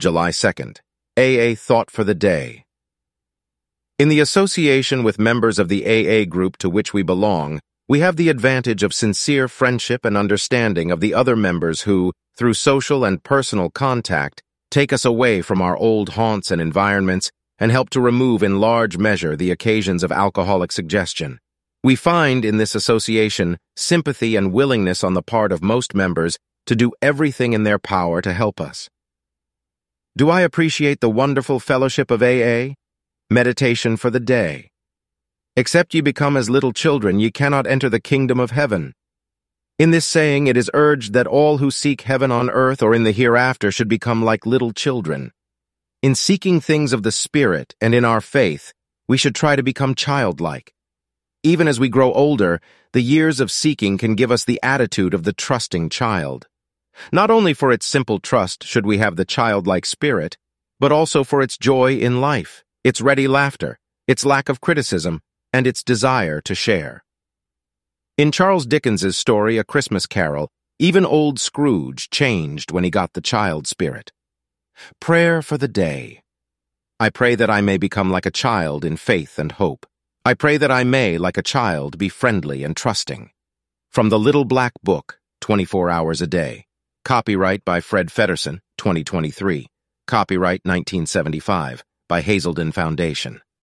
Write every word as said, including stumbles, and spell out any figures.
July second. A A Thought for the Day. In the association with members of the A A group to which we belong, we have the advantage of sincere friendship and understanding of the other members who, through social and personal contact, take us away from our old haunts and environments and help to remove in large measure the occasions of alcoholic suggestion. We find in this association sympathy and willingness on the part of most members to do everything in their power to help us. Do I appreciate the wonderful fellowship of A A? Meditation for the day. Except ye become as little children, ye cannot enter the kingdom of heaven. In this saying, it is urged that all who seek heaven on earth or in the hereafter should become like little children. In seeking things of the Spirit and in our faith, we should try to become childlike. Even as we grow older, the years of seeking can give us the attitude of the trusting child. Not only for its simple trust should we have the childlike spirit, but also for its joy in life, its ready laughter, its lack of criticism, and its desire to share. In Charles Dickens's story, A Christmas Carol, even old Scrooge changed when he got the child spirit. Prayer for the day. I pray that I may become like a child in faith and hope. I pray that I may, like a child, be friendly and trusting. From the Little Black Book, twenty-four hours a day. Copyright by Fred Feddersen, twenty twenty-three. Copyright nineteen seventy-five by Hazelden Foundation.